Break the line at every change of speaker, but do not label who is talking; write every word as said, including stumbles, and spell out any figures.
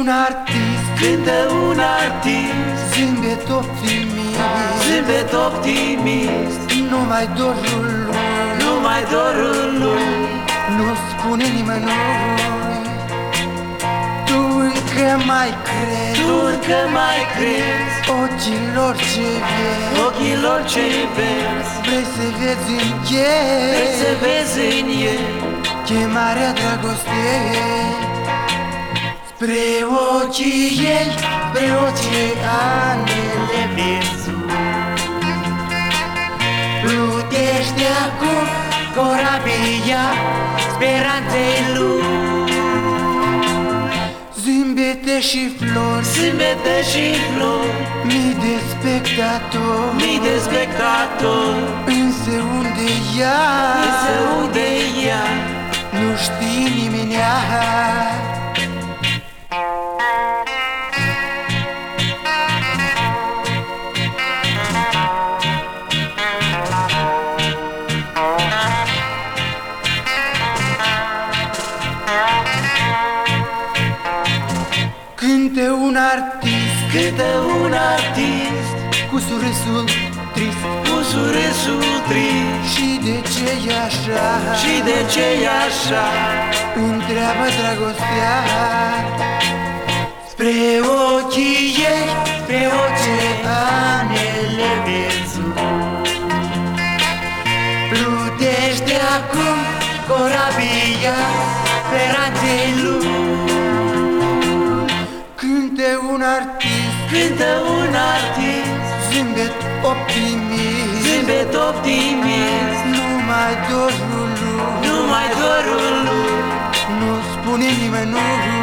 un artist,
cântă un artist,
zâmbet optimist,
zâmbet optimist,
numai dorul lui,
numai dorul lui,
nu spune nimănui. Tu încă mai crezi,
tu încă mai crezi
ochilor ce vezi,
ochilor ce vezi,
vrei să vezi în
vrei să
ei
vezi în ei
chemarea dragostei. Spre ochii ei, spre oceanele vieții, plutește acum corabia speranței lui. Zâmbete și flori,
zâmbete și flori,
mii de spectatori,
mii de spectatori,
însă unde ea,
însă unde ea,
nu știe nimenea. Cântă un artist,
cântă un artist,
cu surâsul trist,
cu surâsul trist.
și de ce e așa,
Și de ce e așa,
întreabă dragostea. Spre ochii ei, spre oceanele vieții, plutește acum corabia speranței lui. Cântă un artist,
cântă un artist,
zâmbet optimist,
zâmbet optimist,
numai dorul lui,
numai dorul lui,
nu spune nimănui.